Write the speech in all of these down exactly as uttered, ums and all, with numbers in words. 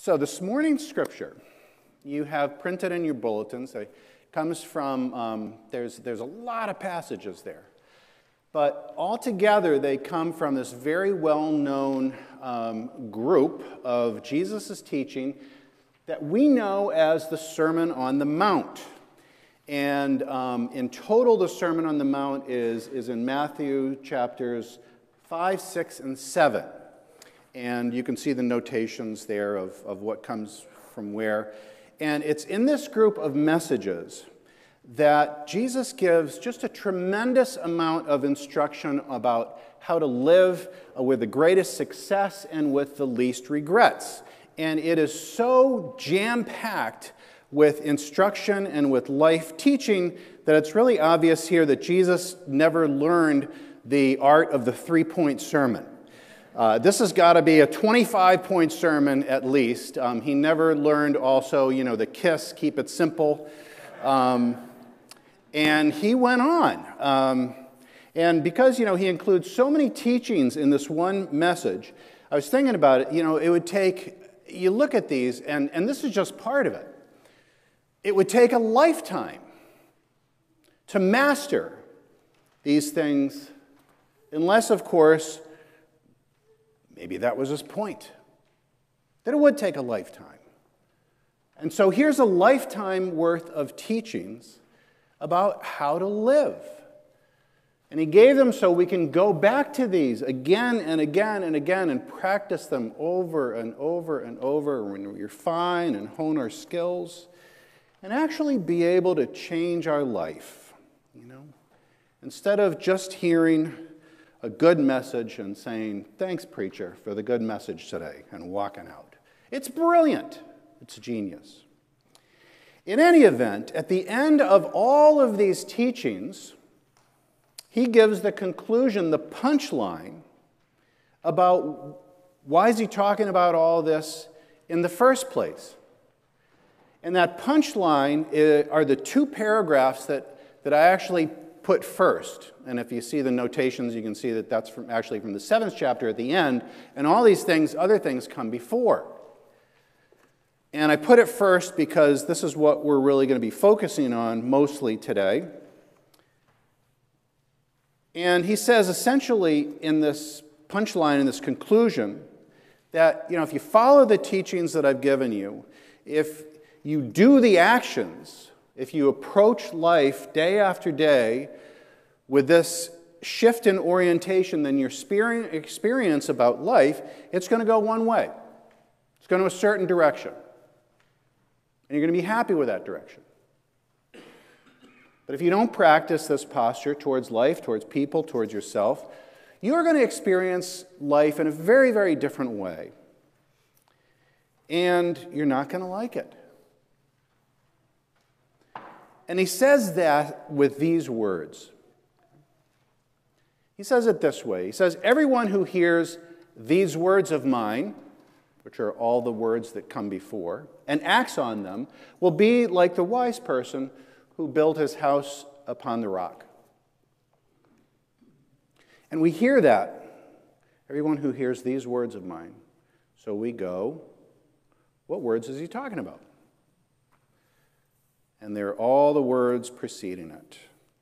So this morning's scripture, you have printed in your bulletins. It comes from, um, there's, there's a lot of passages there. But altogether, they come from this very well-known um, group of Jesus' teaching that we know as the Sermon on the Mount. And um, in total, the Sermon on the Mount is, is in Matthew chapters five, six, and seven. And you can see the notations there of, of what comes from where. And it's in this group of messages that Jesus gives just a tremendous amount of instruction about how to live with the greatest success and with the least regrets. And it is so jam-packed with instruction and with life teaching that it's really obvious here that Jesus never learned the art of the three-point sermon. Uh, this has got to be a twenty-five point sermon at least. Um, he never learned also, you know, the KISS, keep it simple. Um, and he went on. Um, and because, you know, he includes so many teachings in this one message, I was thinking about it, you know, it would take, you look at these, and, and this is just part of it. It would take a lifetime to master these things, unless, of course, maybe that was his point, that it would take a lifetime. And so here's a lifetime worth of teachings about how to live. And he gave them so we can go back to these again and again and again and practice them over and over and over when we refine and hone our skills and actually be able to change our life, you know, instead of just hearing a good message and saying, thanks, preacher, for the good message today, and walking out. It's brilliant. It's genius. In any event, at the end of all of these teachings, he gives the conclusion, the punchline, about why is he talking about all this in the first place. And that punchline are the two paragraphs that, that I actually put first. And if you see the notations, you can see that that's from, actually from the seventh chapter at the end. And all these things, other things come before. And I put it first because this is what we're really going to be focusing on mostly today. And he says essentially in this punchline, in this conclusion, that, you know, if you follow the teachings that I've given you, if you do the actions, if you approach life day after day with this shift in orientation, then your experience about life, it's going to go one way. It's going to a certain direction. And you're going to be happy with that direction. But if you don't practice this posture towards life, towards people, towards yourself, you're going to experience life in a very, very different way. And you're not going to like it. And he says that with these words. He says it this way. He says, everyone who hears these words of mine, which are all the words that come before, and acts on them, will be like the wise person who built his house upon the rock. And we hear that. Everyone who hears these words of mine. So we go, what words is he talking about? And they're all the words preceding it.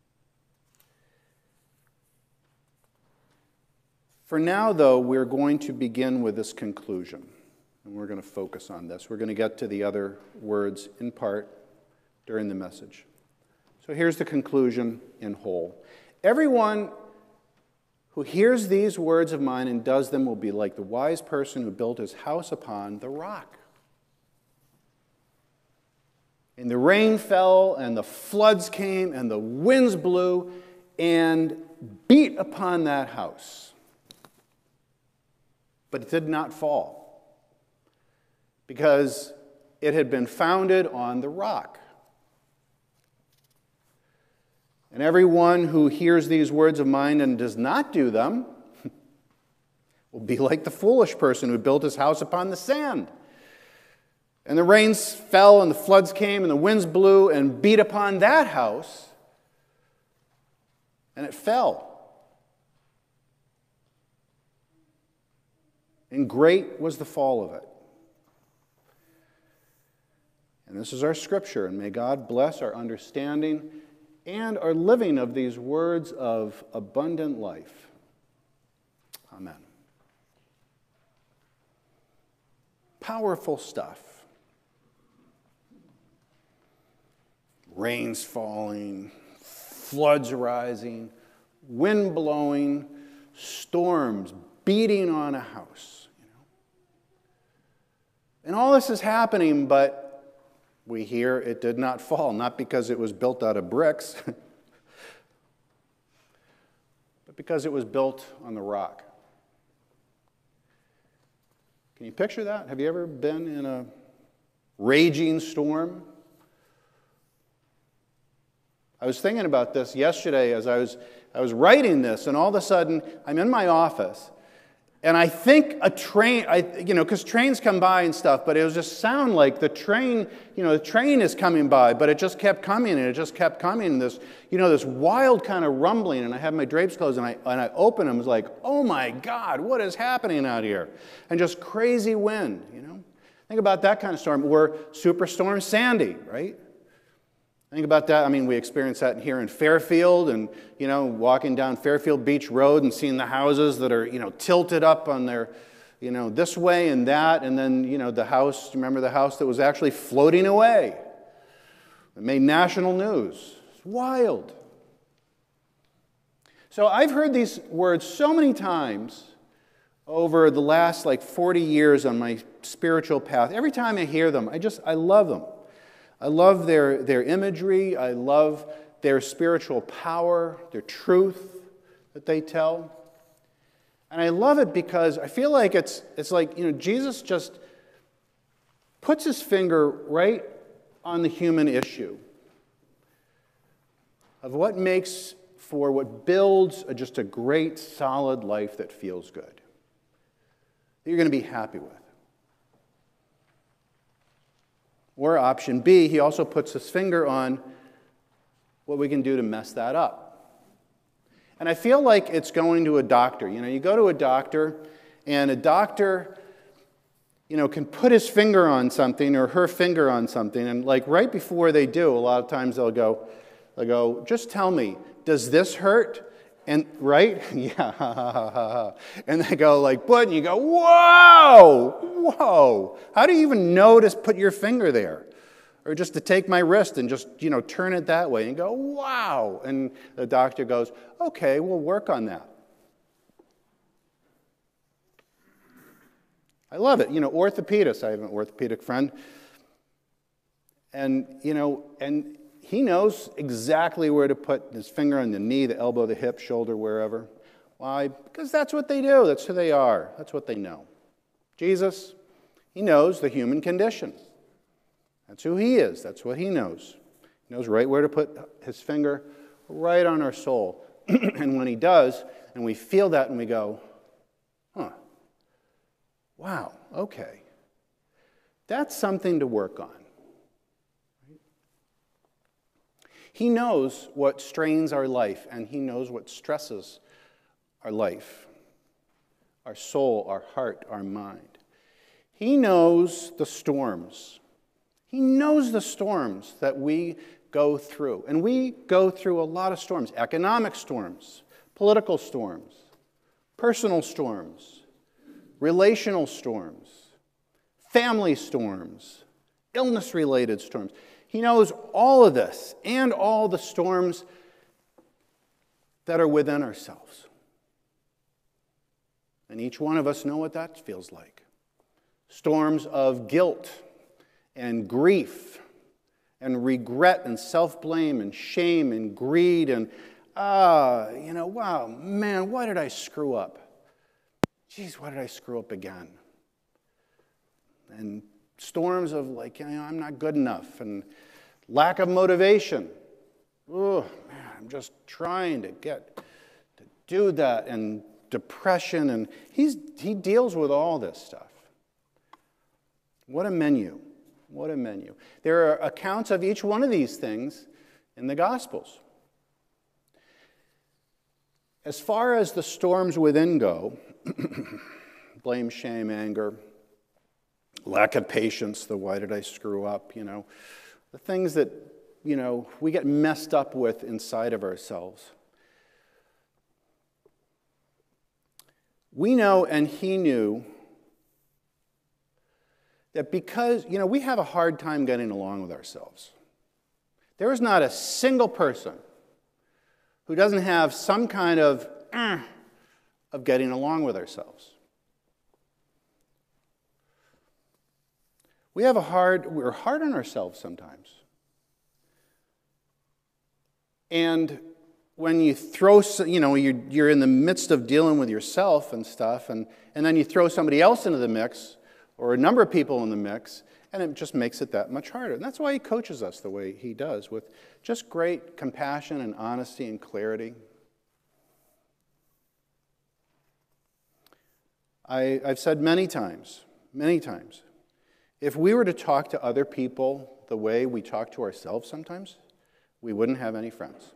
For now, though, we're going to begin with this conclusion. And we're going to focus on this. We're going to get to the other words in part during the message. So here's the conclusion in whole. Everyone who hears these words of mine and does them will be like the wise person who built his house upon the rock. And the rain fell, and the floods came, and the winds blew, and beat upon that house. But it did not fall, because it had been founded on the rock. And everyone who hears these words of mine and does not do them will be like the foolish person who built his house upon the sand. And the rains fell, and the floods came, and the winds blew and beat upon that house, and it fell. And great was the fall of it. And this is our scripture, and may God bless our understanding and our living of these words of abundant life. Amen. Powerful stuff. Rain's falling, floods rising, wind blowing, storms beating on a house. You know? And all this is happening, but we hear it did not fall, not because it was built out of bricks, but because it was built on the rock. Can you picture that? Have you ever been in a raging storm? I was thinking about this yesterday as I was, I was writing this, and all of a sudden, I'm in my office, and I think a train, I, you know, because trains come by and stuff, but it was just sound like the train, you know, the train is coming by, but it just kept coming, and it just kept coming, and this, you know, this wild kind of rumbling, and I had my drapes closed, and I, and I opened them, it was like, oh my God, what is happening out here? And just crazy wind, you know? Think about that kind of storm, or Superstorm Sandy, right? Think about that. I mean, we experienced that here in Fairfield, and, you know, walking down Fairfield Beach Road and seeing the houses that are, you know, tilted up on their, you know, this way and that, and then, you know, the house, remember the house that was actually floating away? It made national news. It's wild. So I've heard these words so many times over the last, like, forty years on my spiritual path. Every time I hear them, I just, I love them. I love their, their imagery. I love their spiritual power, their truth that they tell. And I love it because I feel like it's, it's like, you know, Jesus just puts his finger right on the human issue of what makes for what builds a, just a great, solid life that feels good, that you're going to be happy with. Or option B, he also puts his finger on what we can do to mess that up. And I feel like it's going to a doctor. You know, you go to a doctor, and a doctor, you know, can put his finger on something or her finger on something, and like right before they do, a lot of times they'll go, they'll go, just tell me, does this hurt? And, right? Yeah. And they go like, but, and you go, whoa, whoa. How do you even know to put your finger there? Or just to take my wrist and just, you know, turn it that way and go, wow. And the doctor goes, okay, we'll work on that. I love it. You know, orthopedists, I have an orthopedic friend. And, you know, and he knows exactly where to put his finger on the knee, the elbow, the hip, shoulder, wherever. Why? Because that's what they do. That's who they are. That's what they know. Jesus, he knows the human condition. That's who he is. That's what he knows. He knows right where to put his finger, right on our soul. And when he does, and we feel that and we go, huh, wow, okay. That's something to work on. He knows what strains our life, and he knows what stresses our life, our soul, our heart, our mind. He knows the storms. He knows the storms that we go through. And we go through a lot of storms, economic storms, political storms, personal storms, relational storms, family storms, illness-related storms. He knows all of this and all the storms that are within ourselves. And each one of us know what that feels like. Storms of guilt and grief and regret and self-blame and shame and greed and, ah, you know, wow, man, why did I screw up? Geez, why did I screw up again? And storms of like, you know, I'm not good enough, and lack of motivation. Oh, man, I'm just trying to get to do that, and depression, and he's he deals with all this stuff. What a menu. What a menu. There are accounts of each one of these things in the Gospels. As far as the storms within go, blame, shame, anger, lack of patience, the why did I screw up, you know, the things that, you know, we get messed up with inside of ourselves. We know, and he knew, that because, you know, we have a hard time getting along with ourselves. There is not a single person who doesn't have some kind of uh, of getting along with ourselves. We have a hard, we're hard on ourselves sometimes. And when you throw, you know, you're, you're in the midst of dealing with yourself and stuff, and, and then you throw somebody else into the mix, or a number of people in the mix, and it just makes it that much harder. And that's why he coaches us the way he does, with just great compassion and honesty and clarity. I, I've said many times, many times, if we were to talk to other people the way we talk to ourselves sometimes, we wouldn't have any friends.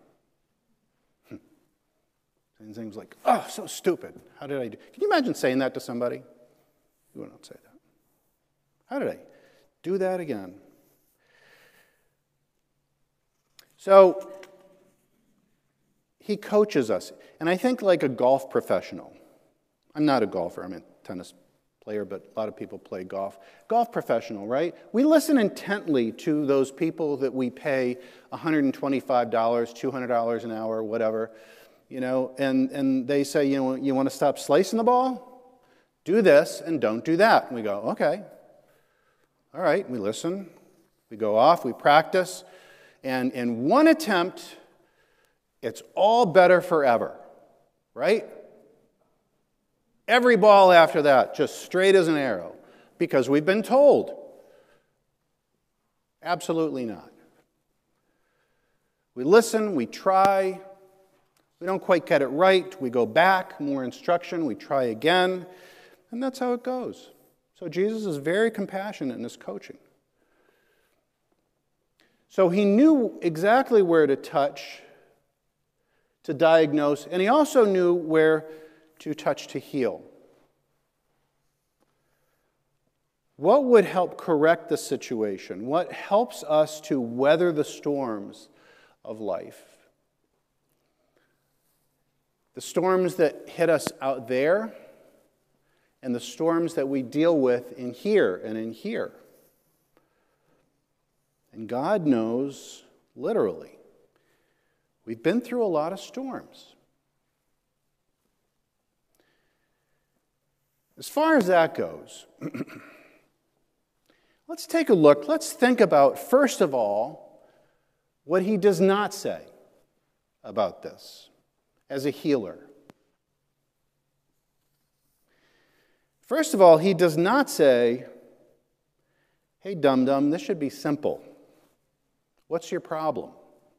And things like, oh, so stupid. How did I do? Can you imagine saying that to somebody? You wouldn't say that. How did I do that again? So he coaches us. And I think like a golf professional. I'm not a golfer. I'm a tennis player, but a lot of people play golf. Golf professional, right? We listen intently to those people that we pay one hundred twenty-five dollars, two hundred dollars an hour, whatever. You know, and, and they say, you know, you want to stop slicing the ball? Do this and don't do that. And we go, okay. All right, we listen. We go off, we practice. And in one attempt, it's all better forever, right? Every ball after that, just straight as an arrow, because we've been told. Absolutely not. We listen, we try. We don't quite get it right. We go back, more instruction, we try again, and that's how it goes. So Jesus is very compassionate in his coaching. So he knew exactly where to touch, to diagnose, and he also knew where to touch to heal. What would help correct the situation? What helps us to weather the storms of life? The storms that hit us out there, and the storms that we deal with in here and in here. And God knows, literally, we've been through a lot of storms. As far as that goes, let's take a look. Let's think about, first of all, what he does not say about this as a healer. First of all, he does not say, hey, dum-dum, this should be simple. What's your problem?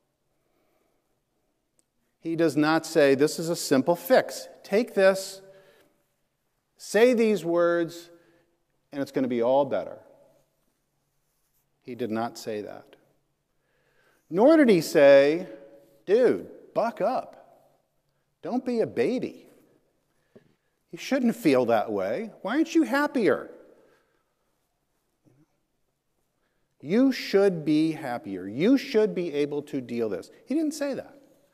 He does not say, this is a simple fix. Take this, say these words, and it's going to be all better. He did not say that. Nor did he say, dude, buck up. Don't be a baby. You shouldn't feel that way. Why aren't you happier? You should be happier. You should be able to deal this. He didn't say that.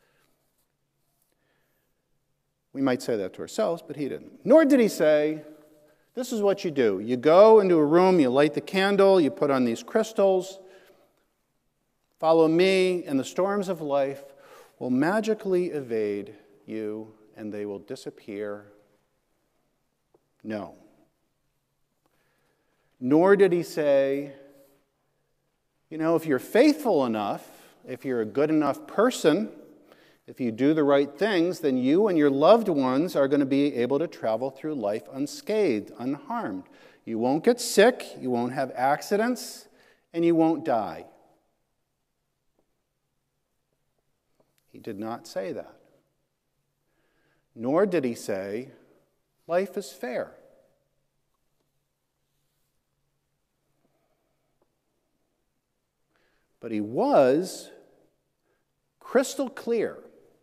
We might say that to ourselves, but he didn't. Nor did he say, this is what you do. You go into a room, you light the candle, you put on these crystals, follow me, and the storms of life will magically evade you, and they will disappear. No. Nor did he say, you know, if you're faithful enough, if you're a good enough person, if you do the right things, then you and your loved ones are going to be able to travel through life unscathed, unharmed. You won't get sick, you won't have accidents, and you won't die. He did not say that. Nor did he say, life is fair. But he was crystal clear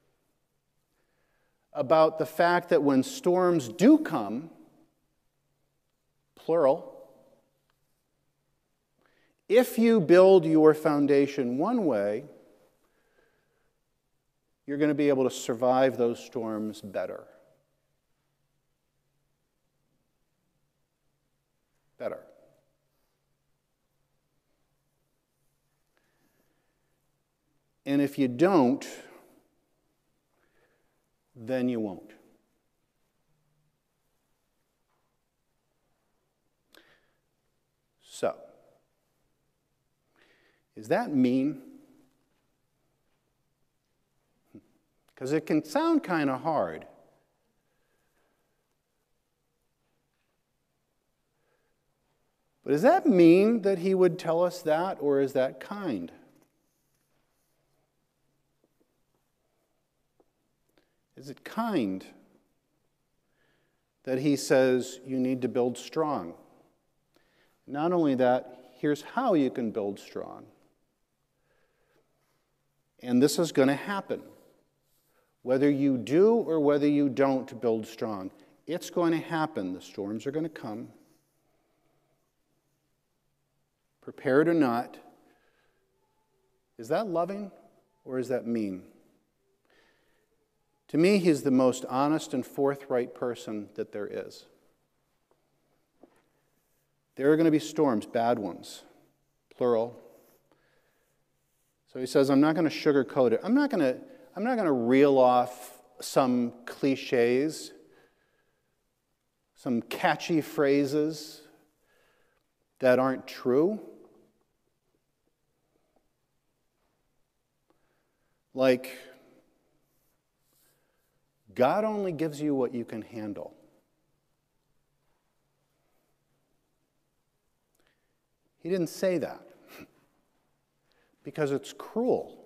about the fact that when storms do come, plural, If you build your foundation one way, you're going to be able to survive those storms better. Better. And if you don't, then you won't. So, is that mean? Because it can sound kind of hard. But does that mean that he would tell us that, or is that kind? Is it kind that he says you need to build strong? Not only that, here's how you can build strong. And this is going to happen. Whether you do or whether you don't build strong, it's going to happen. The storms are going to come. Prepared or not, is that loving or is that mean? To me, he's the most honest and forthright person that there is. There are going to be storms, bad ones, plural. So he says, I'm not going to sugarcoat it. I'm not going to, I'm not going to reel off some cliches, some catchy phrases that aren't true. Like, God only gives you what you can handle. He didn't say that because it's cruel.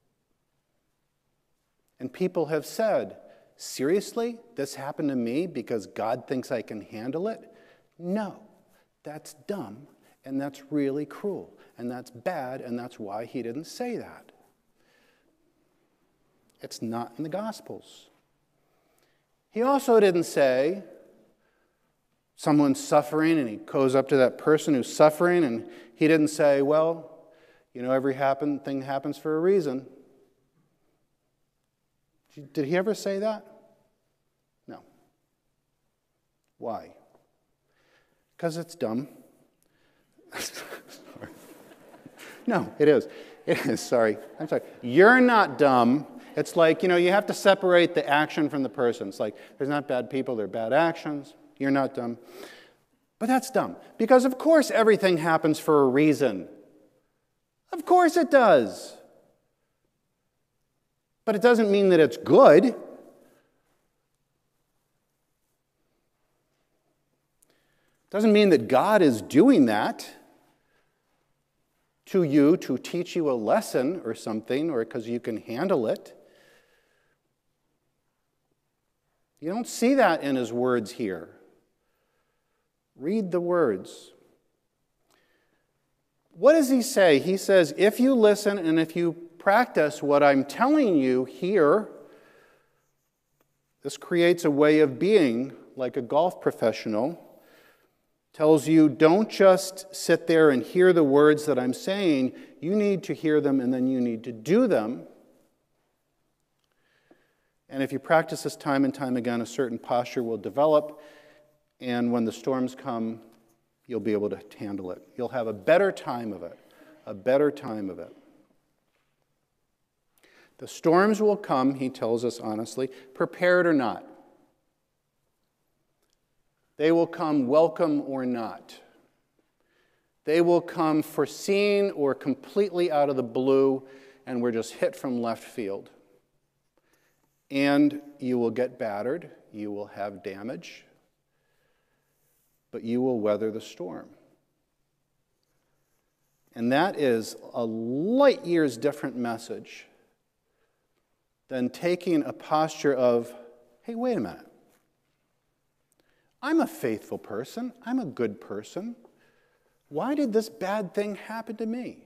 And people have said, seriously, this happened to me because God thinks I can handle it? No, that's dumb, and that's really cruel, and that's bad, and that's why he didn't say that. It's not in the Gospels. He also didn't say, someone's suffering and he goes up to that person who's suffering and he didn't say, well, you know, every happen, thing happens for a reason. Did he ever say that? No. Why? Because it's dumb. No, it is. It is, sorry. I'm sorry. You're not dumb. It's like, you know, you have to separate the action from the person. It's like, there's not bad people, there are bad actions. You're not dumb. But that's dumb. Because of course everything happens for a reason. Of course it does. But it doesn't mean that it's good. It doesn't mean that God is doing that to you to teach you a lesson or something, or because you can handle it. You don't see that in his words here. Read the words. What does he say? He says, if you listen and if you practice what I'm telling you here, this creates a way of being like a golf professional. Tells you, don't just sit there and hear the words that I'm saying. You need to hear them and then you need to do them. And if you practice this time and time again, a certain posture will develop. And when the storms come, you'll be able to handle it. You'll have a better time of it. A better time of it. The storms will come, he tells us honestly, prepared or not. They will come welcome or not. They will come foreseen or completely out of the blue, and we're just hit from left field. And you will get battered, you will have damage, but you will weather the storm. And that is a light years different message than taking a posture of, hey, wait a minute. I'm a faithful person. I'm a good person. Why did this bad thing happen to me?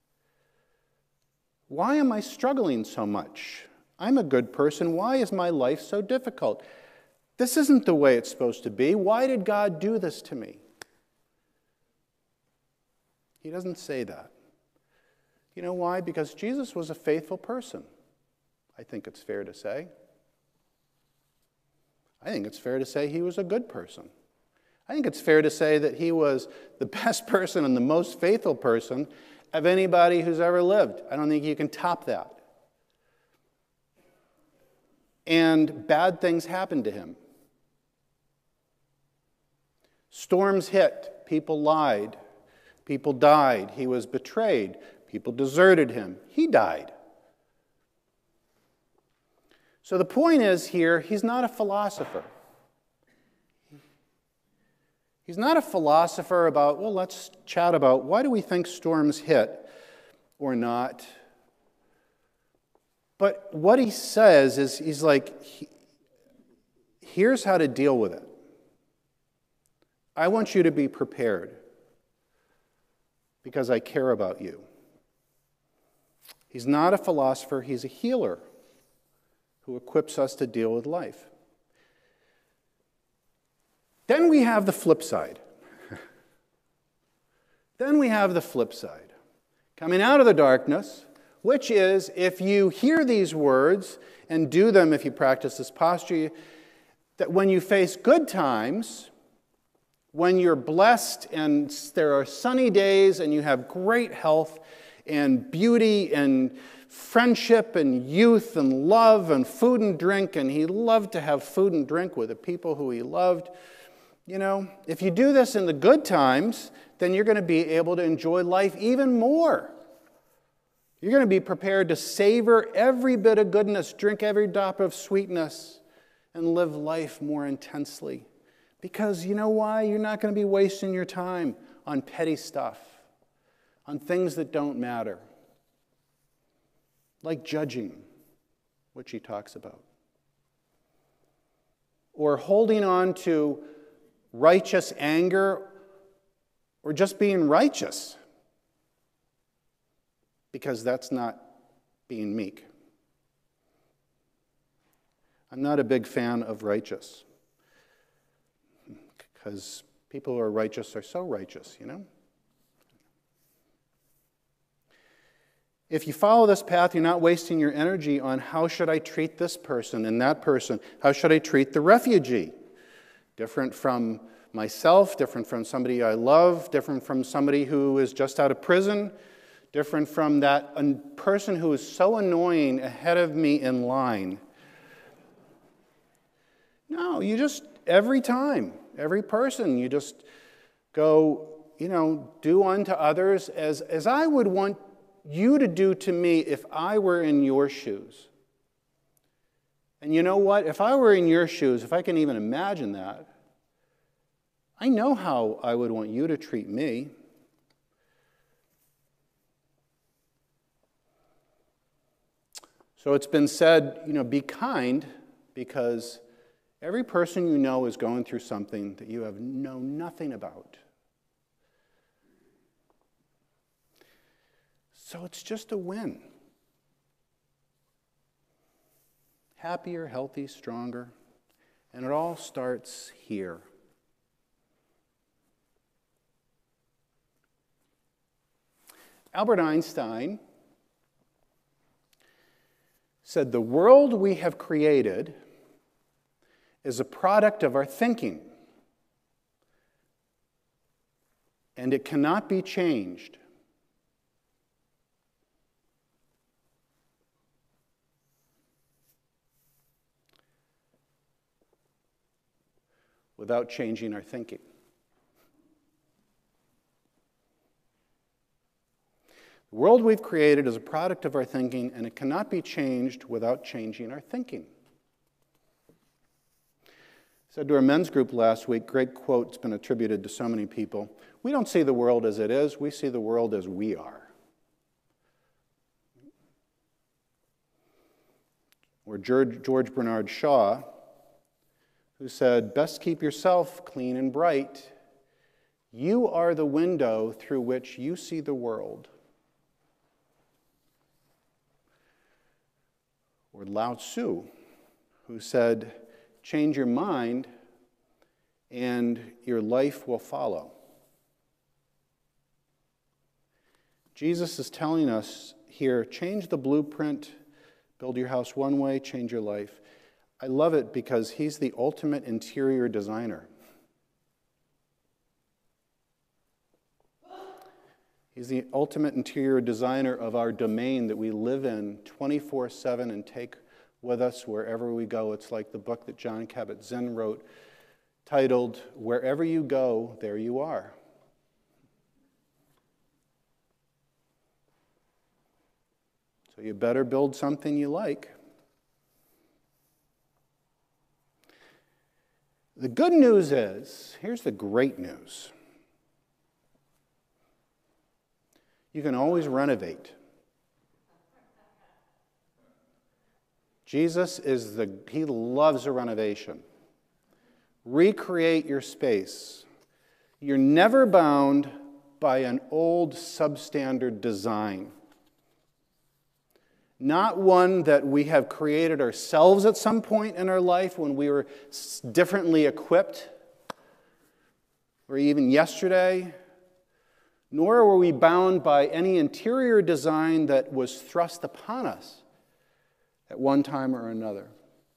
Why am I struggling so much? I'm a good person. Why is my life so difficult? This isn't the way it's supposed to be. Why did God do this to me? He doesn't say that. You know why? Because Jesus was a faithful person. I think it's fair to say. I think it's fair to say he was a good person. I think it's fair to say that he was the best person and the most faithful person of anybody who's ever lived. I don't think you can top that. And bad things happened to him. Storms hit. People lied. People died. He was betrayed. People deserted him. He died. So the point is here, he's not a philosopher. He's not a philosopher about, well, let's chat about why do we think storms hit or not. But what he says is, he's like, he, here's how to deal with it. I want you to be prepared because I care about you. He's not a philosopher, he's a healer who equips us to deal with life. Then we have the flip side. Then we have the flip side. Coming out of the darkness, which is, if you hear these words and do them, if you practice this posture, that when you face good times, when you're blessed and there are sunny days and you have great health and beauty and friendship and youth and love and food and drink, and he loved to have food and drink with the people who he loved. You know, if you do this in the good times, then you're going to be able to enjoy life even more. You're going to be prepared to savor every bit of goodness, drink every drop of sweetness, and live life more intensely. Because you know why? You're not going to be wasting your time on petty stuff, on things that don't matter, like judging, which he talks about, or holding on to righteous anger, or just being righteous, because that's not being meek. I'm not a big fan of righteous, because people who are righteous are so righteous, you know? If you follow this path, you're not wasting your energy on how should I treat this person and that person. How should I treat the refugee? Different from myself, different from somebody I love, different from somebody who is just out of prison, different from that person who is so annoying ahead of me in line. No, you just, every time, every person, you just go, you know, do unto others as, as I would want you to do to me if I were in your shoes. And you know what? If I were in your shoes, if I can even imagine that, I know how I would want you to treat me. So it's been said, you know, be kind, because every person you know is going through something that you have known nothing about. So it's just a win. Happier, healthy, stronger. And it all starts here. Albert Einstein said, "The world we have created is a product of our thinking, and it cannot be changed. Without changing our thinking." The world we've created is a product of our thinking, and it cannot be changed without changing our thinking. I said to our men's group last week, great quote, it's been attributed to so many people. We don't see the world as it is, we see the world as we are. Or George, George Bernard Shaw, who said, "Best keep yourself clean and bright. You are the window through which you see the world." Or Lao Tzu, who said, "Change your mind and your life will follow." Jesus is telling us here, change the blueprint, build your house one way, change your life. I love it because he's the ultimate interior designer. He's the ultimate interior designer of our domain that we live in twenty-four seven and take with us wherever we go. It's like the book that Jon Kabat-Zinn wrote, titled, Wherever You Go, There You Are. So you better build something you like. The good news is, here's the great news. You can always renovate. Jesus is the, he loves a renovation. Recreate your space. You're never bound by an old substandard design. Not one that we have created ourselves at some point in our life when we were differently equipped, or even yesterday. Nor were we bound by any interior design that was thrust upon us at one time or another.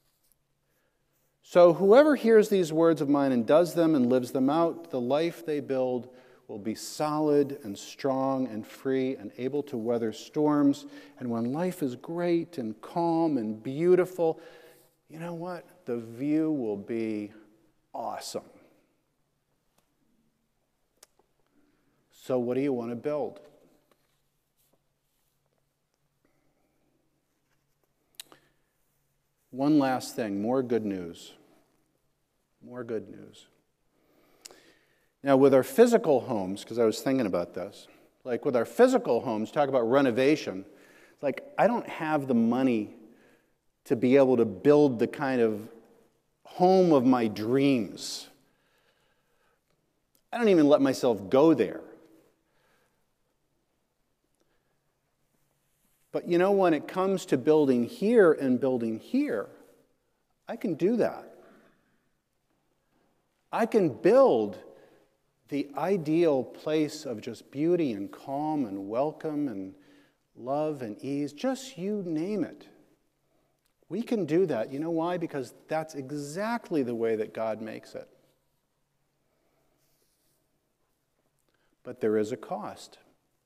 So whoever hears these words of mine and does them and lives them out, the life they build will be solid and strong and free and able to weather storms. And when life is great and calm and beautiful, you know what? The view will be awesome. So what do you want to build? One last thing, more good news. More good news. Now, with our physical homes, because I was thinking about this, like with our physical homes, talk about renovation, like I don't have the money to be able to build the kind of home of my dreams. I don't even let myself go there. But you know, when it comes to building here and building here, I can do that. I can build the ideal place of just beauty and calm and welcome and love and ease, just you name it. We can do that. You know why? Because that's exactly the way that God makes it. But there is a cost.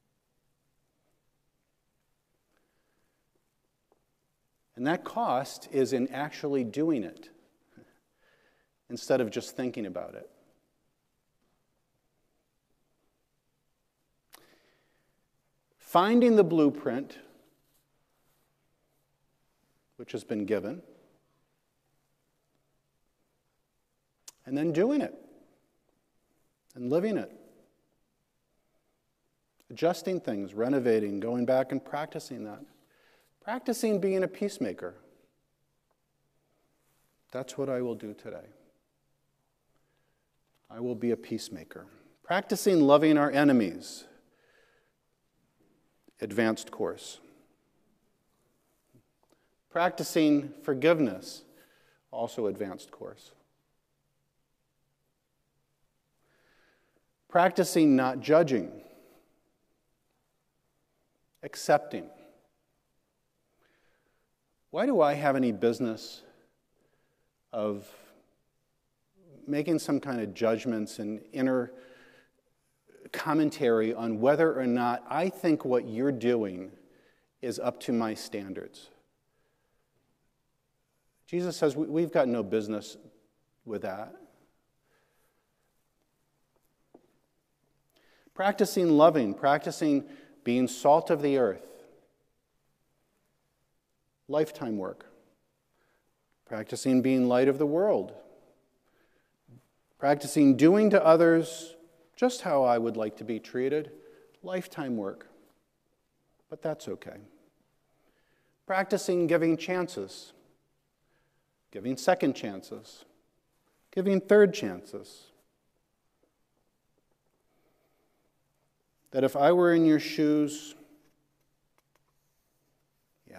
And that cost is in actually doing it instead of just thinking about it. Finding the blueprint, which has been given, and then doing it and living it. Adjusting things, renovating, going back and practicing that. Practicing being a peacemaker. That's what I will do today. I will be a peacemaker. Practicing loving our enemies. Advanced course. Practicing forgiveness. Also advanced course. Practicing not judging. Accepting. Why do I have any business of making some kind of judgments and inner commentary on whether or not I think what you're doing is up to my standards? Jesus says we've got no business with that. Practicing loving, practicing being salt of the earth. Lifetime work. Practicing being light of the world. Practicing doing to others just how I would like to be treated. Lifetime work. But that's okay. Practicing giving chances. Giving second chances. Giving third chances. That if I were in your shoes, yeah,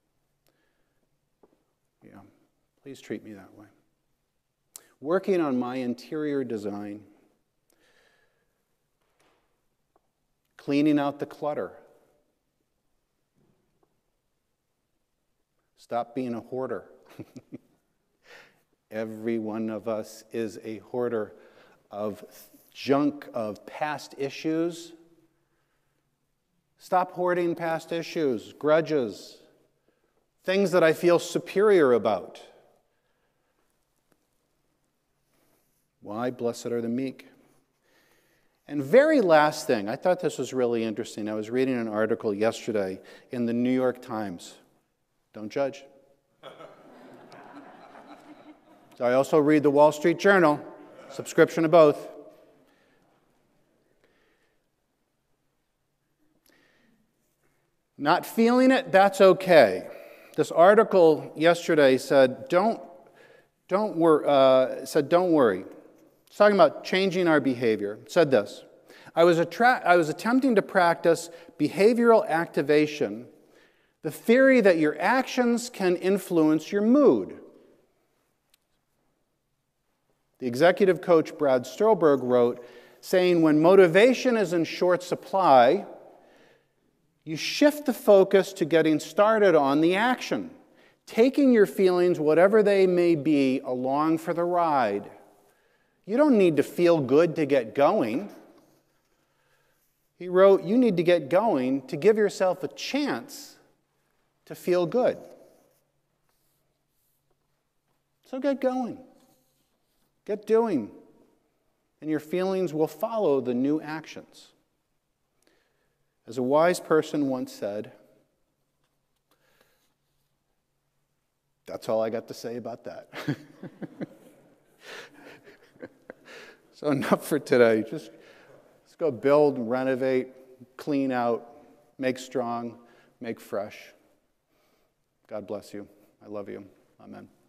yeah, please treat me that way. Working on my interior design, cleaning out the clutter Stop being a hoarder. Every one of us is a hoarder of junk, of past issues. Stop hoarding past issues, grudges, things that I feel superior about. Why? Blessed are the meek. And very last thing, I thought this was really interesting. I was reading an article yesterday in the New York Times. Don't judge. So I also read the Wall Street Journal, subscription to both. Not feeling it, that's okay. This article yesterday said, don't, don't, wor- uh, said, don't worry. It's talking about changing our behavior. It said this, I was, attra- I was attempting to practice behavioral activation, the theory that your actions can influence your mood. The executive coach Brad Stulberg wrote, saying, when motivation is in short supply, you shift the focus to getting started on the action, taking your feelings, whatever they may be, along for the ride. You don't need to feel good to get going. He wrote, you need to get going to give yourself a chance to feel good. So get going. Get doing. And your feelings will follow the new actions. As a wise person once said, that's all I got to say about that. So enough for today. Just let's go build, renovate, clean out, make strong, make fresh. God bless you. I love you. Amen.